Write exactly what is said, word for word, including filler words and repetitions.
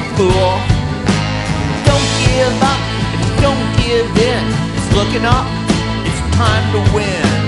fool. Don't give up, don't give in. It's looking up, it's time to win.